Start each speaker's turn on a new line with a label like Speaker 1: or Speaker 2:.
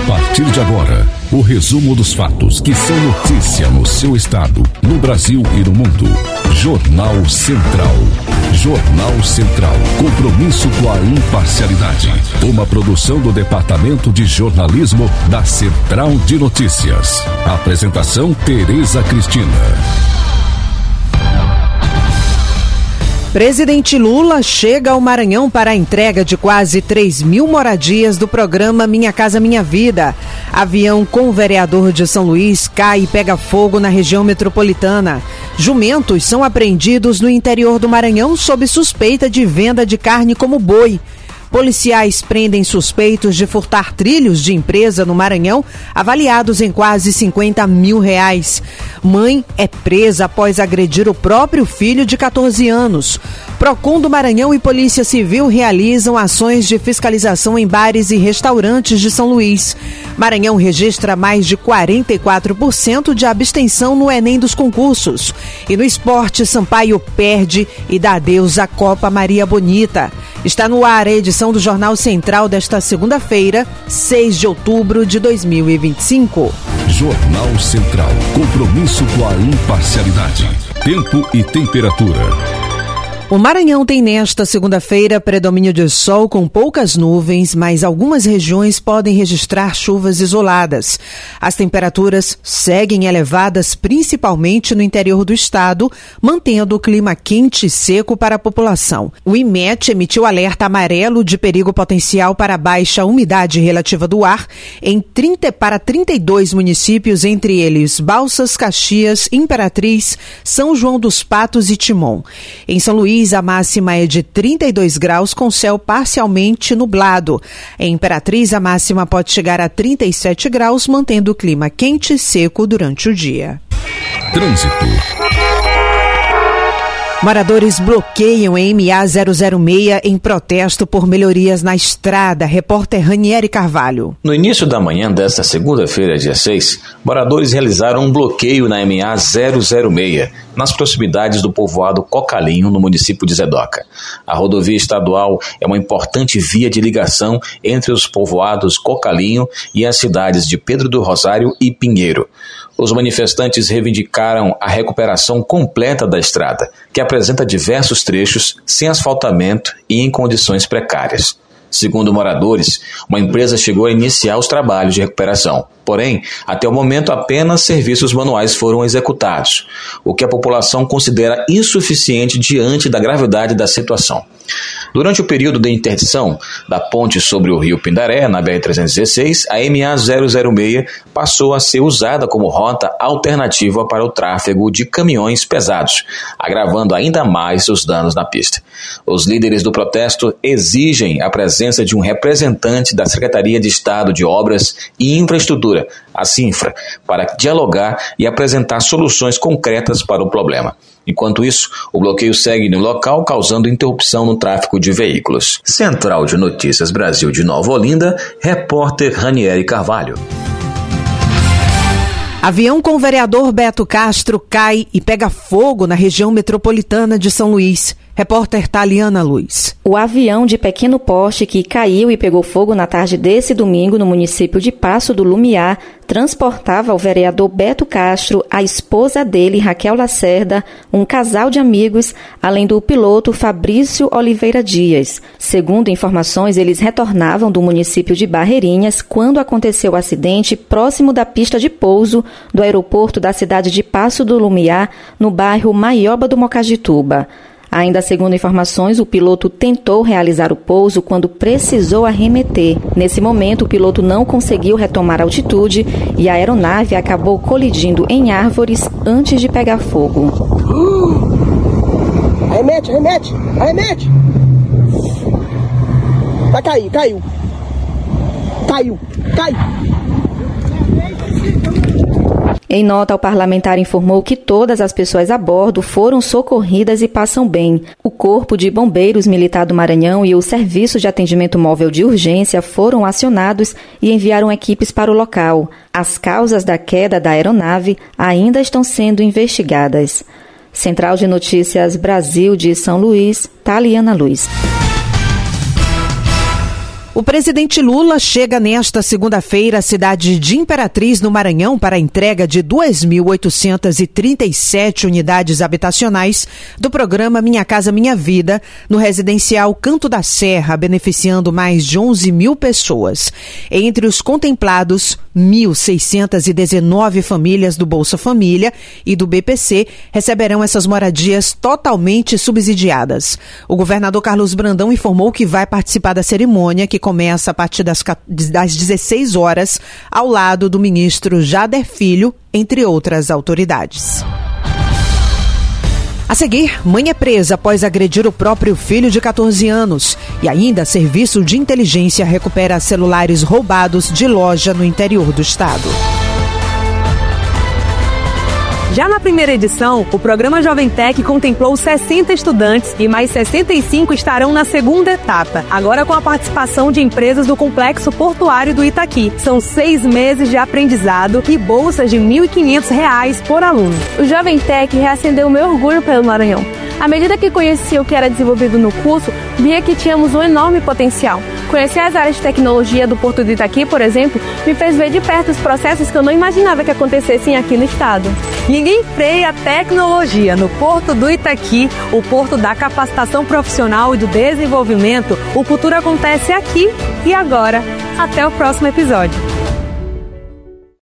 Speaker 1: partir de agora, o resumo dos fatos que são notícia no seu estado, no Brasil e no mundo. Jornal Central. Jornal Central. Compromisso com a imparcialidade. Uma produção do Departamento de Jornalismo da Central de Notícias. Apresentação: Tereza Cristina.
Speaker 2: Presidente Lula chega ao Maranhão para a entrega de quase 3.000 moradias do programa Minha Casa Minha Vida. Avião com o vereador de São Luís cai e pega fogo na região metropolitana. Jumentos são apreendidos no interior do Maranhão sob suspeita de venda de carne como boi. Policiais prendem suspeitos de furtar trilhos de empresa no Maranhão, avaliados em quase R$50 mil. Mãe é presa após agredir o próprio filho de 14 anos. Procon do Maranhão e Polícia Civil realizam ações de fiscalização em bares e restaurantes de São Luís. Maranhão registra mais de 44% de abstenção no Enem dos concursos. E no esporte, Sampaio perde e dá adeus à Copa Maria Bonita. Está no ar a edição do Jornal Central desta segunda-feira, 6 de outubro de 2025.
Speaker 1: Jornal Central. Compromisso com a imparcialidade. Tempo e temperatura.
Speaker 2: O Maranhão tem nesta segunda-feira predomínio de sol com poucas nuvens, mas algumas regiões podem registrar chuvas isoladas. As temperaturas seguem elevadas, principalmente no interior do estado, mantendo o clima quente e seco para a população. O IMET emitiu alerta amarelo de perigo potencial para baixa umidade relativa do ar para 32 municípios, entre eles Balsas, Caxias, Imperatriz, São João dos Patos e Timon. Em São Luís, a máxima é de 32 graus com céu parcialmente nublado. Em Imperatriz, a máxima pode chegar a 37 graus, mantendo o clima quente e seco durante o dia.
Speaker 1: Trânsito.
Speaker 2: Moradores bloqueiam a MA-006 em protesto por melhorias na estrada. Repórter Ranieri Carvalho.
Speaker 3: No início da manhã desta segunda-feira, dia 6, moradores realizaram um bloqueio na MA-006, nas proximidades do povoado Cocalinho, no município de Zedoca. A rodovia estadual é uma importante via de ligação entre os povoados Cocalinho e as cidades de Pedro do Rosário e Pinheiro. Os manifestantes reivindicaram a recuperação completa da estrada, que apresenta diversos trechos sem asfaltamento e em condições precárias. Segundo moradores, uma empresa chegou a iniciar os trabalhos de recuperação. Porém, até o momento apenas serviços manuais foram executados, o que a população considera insuficiente diante da gravidade da situação. Durante o período de interdição da ponte sobre o rio Pindaré, na BR-316, a MA-006 passou a ser usada como rota alternativa para o tráfego de caminhões pesados, agravando ainda mais os danos na pista. Os líderes do protesto exigem a presença de um representante da Secretaria de Estado de Obras e Infraestrutura, a CINFRA, para dialogar e apresentar soluções concretas para o problema. Enquanto isso, o bloqueio segue no local, causando interrupção no tráfego de veículos. Central de Notícias Brasil de Nova Olinda, repórter Ranieri Carvalho.
Speaker 2: Avião com o vereador Beto Castro cai e pega fogo na região metropolitana de São Luís. Repórter Taliana Luz.
Speaker 4: O avião de pequeno porte que caiu e pegou fogo na tarde desse domingo no município de Passo do Lumiar transportava o vereador Beto Castro, a esposa dele, Raquel Lacerda, um casal de amigos, além do piloto Fabrício Oliveira Dias. Segundo informações, eles retornavam do município de Barreirinhas quando aconteceu o acidente próximo da pista de pouso do aeroporto da cidade de Passo do Lumiar, no bairro Maioba do Mocagituba. Ainda segundo informações, o piloto tentou realizar o pouso quando precisou arremeter. Nesse momento, o piloto não conseguiu retomar a altitude e a aeronave acabou colidindo em árvores antes de pegar fogo.
Speaker 5: Arremete! Vai cair, caiu!
Speaker 4: Em nota, o parlamentar informou que todas as pessoas a bordo foram socorridas e passam bem. O Corpo de Bombeiros Militar do Maranhão e o Serviço de Atendimento Móvel de Urgência foram acionados e enviaram equipes para o local. As causas da queda da aeronave ainda estão sendo investigadas. Central de Notícias Brasil de São Luís, Taliana Luz.
Speaker 2: O presidente Lula chega nesta segunda-feira à cidade de Imperatriz, no Maranhão, para a entrega de 2.837 unidades habitacionais do programa Minha Casa Minha Vida, no residencial Canto da Serra, beneficiando mais de 11 mil pessoas. Entre os contemplados, 1.619 famílias do Bolsa Família e do BPC receberão essas moradias totalmente subsidiadas. O governador Carlos Brandão informou que vai participar da cerimônia, que começa a partir das 16 horas, ao lado do ministro Jader Filho, entre outras autoridades. A seguir, mãe é presa após agredir o próprio filho de 14 anos. E ainda, serviço de inteligência recupera celulares roubados de loja no interior do estado.
Speaker 6: Já na primeira edição, o programa Jovem Tech contemplou 60 estudantes e mais 65 estarão na segunda etapa, agora com a participação de empresas do Complexo Portuário do Itaqui. São 6 meses de aprendizado e bolsas de R$ 1.500 por aluno.
Speaker 7: O Jovem Tech reacendeu meu orgulho pelo Maranhão. À medida que conhecia o que era desenvolvido no curso, via que tínhamos um enorme potencial. Conhecer as áreas de tecnologia do Porto do Itaqui, por exemplo, me fez ver de perto os processos que eu não imaginava que acontecessem aqui no estado.
Speaker 6: Ninguém freia a tecnologia. No Porto do Itaqui, o porto da capacitação profissional e do desenvolvimento, o futuro acontece aqui e agora. Até o próximo episódio.